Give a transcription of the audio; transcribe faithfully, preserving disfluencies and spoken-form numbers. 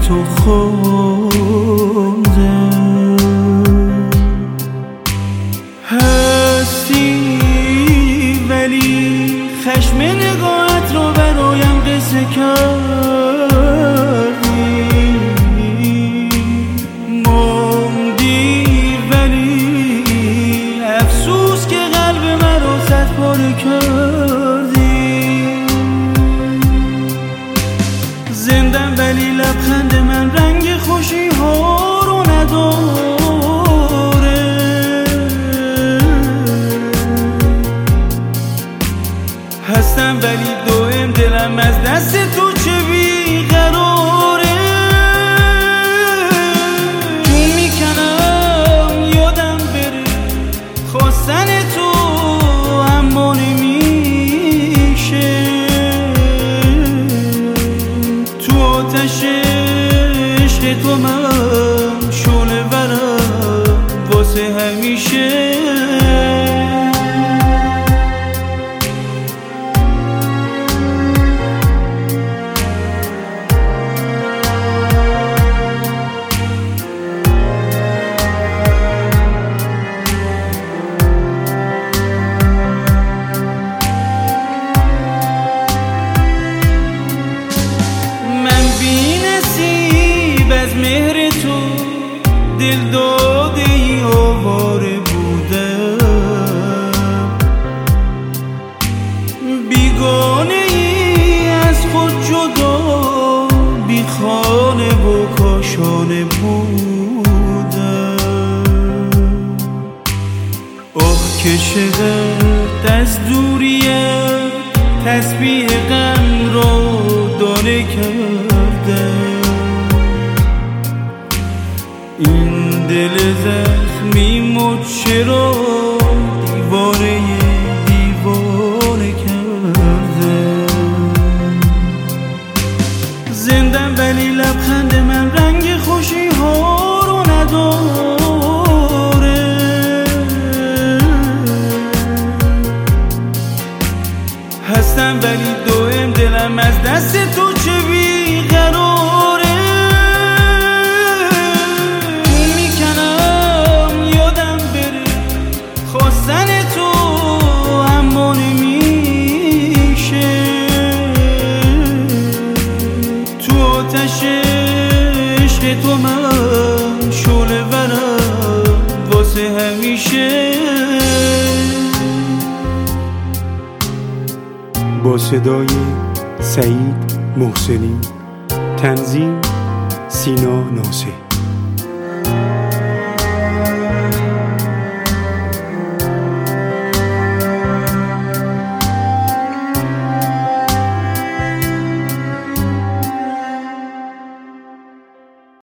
تو خوردم. هستی ولی خشم نگاهت رو برایم قصه کردی، موندی ولی افسوس که قلب من رو صد پاره کردی. زندم ولی لبخند من رنگ خوشی ها رو نداره. هستم ولی دوئم دلم از دست تو چه بیقراره. جون میکنم یادم بره خواستن تو، اما نمیشه. تو آتش عشق تو من شعله ورم واسه همیشه. مهر تو دل داده ای آواره بودم، بیگانه ای از خود جدا، بی خانه و کاشانه بودم. آخ که چقدر از دوریت تسبیح غم را دانه کردم. این دل زخمی مد چرا دیواره دیوانه کردم. زندم ولی لبخند من رنگ خوشی ها رو نداره. هستم ولی دوئم دلم از دست تو چه بیقراره. خواستن تو اما نمیشه. تو آتش عشق تو من شعله ورم واسه همیشه. با صدای سعید محسنی، تنظیم سینا ناصح.